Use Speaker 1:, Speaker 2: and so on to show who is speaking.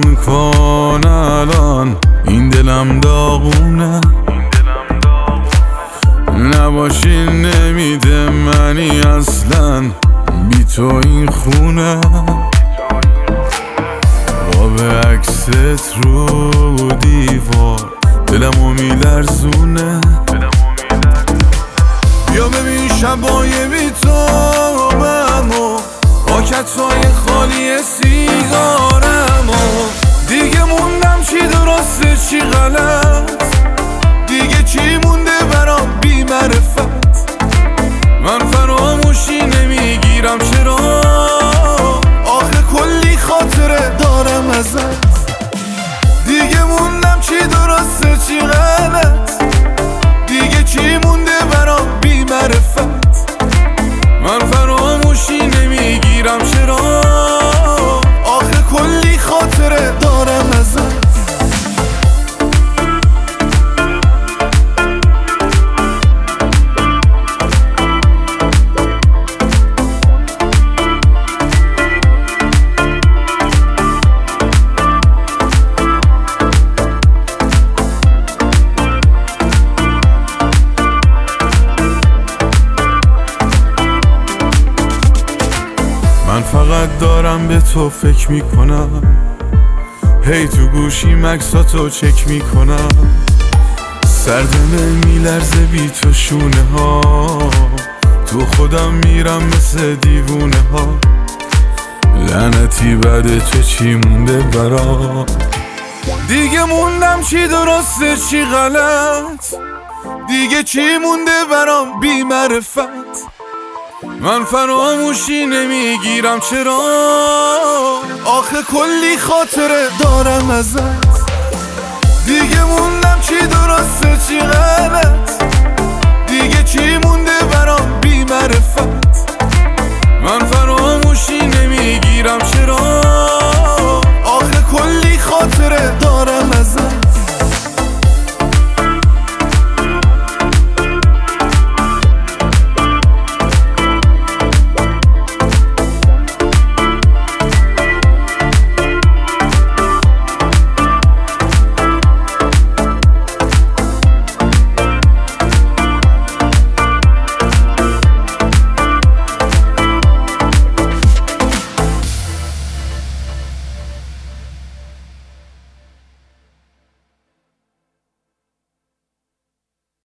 Speaker 1: رها کن الان، این دلم داغونه. نباشی نمیده منی اصلا، بی تو این خونه. قاب عکست رو دیوار دلمو میلرزونه. بیا ببین شبای بی تو منو، پاکتای خالی سیگارمو. دیگه موندم چی درسته چی غلط، دیگه چی مونده برام بی معرفت. من فراموشی نمیگیرم چرا، آخه کلی خاطره دارم ازت. دیگه موندم چی درسته چی غلط، دیگه چی مونده برام بی معرفت. من فراموشی نمیگیرم چرا، آخه کلی خاطره دارم ازت. من فقط دارم به تو فکر میکنم، هی تو گوشی مکساتو چک میکنم. سردمه میلرزه بی تو شونه ها، تو خودم میرم مثل دیوونه ها. لعنتی بعد تو چی مونده برام، دیگه موندم چی درسته چی غلط، دیگه چی مونده برام بی معرفت. من فراموشی نمیگیرم چرا، آخه کلی خاطره دارم ازت. دیگه موندم چی درسته چی غلط، دیگه چی مونده برام بی معرفت. من فراموشی نمیگیرم چرا،